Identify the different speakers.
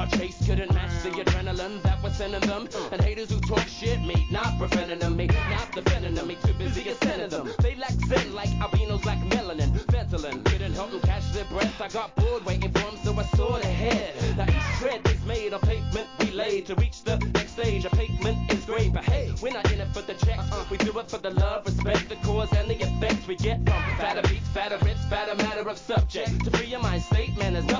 Speaker 1: chase couldn't match the adrenaline that was sending them. And haters who talk shit, me not preventing them, me not defending them, me too busy ascending them. They lack zen like albinos lack melanin. Ventolin couldn't help them catch their breath. I got bored waiting for them, so I soared ahead. Now each tread is made of pavement we laid to reach the next stage. A pavement is great, but hey, we're not in it for the checks. We do it for the love, respect, the cause, and the effects we get from fatter beats, fatter hits, fatter matter of subject. To free your mind state, man, there's no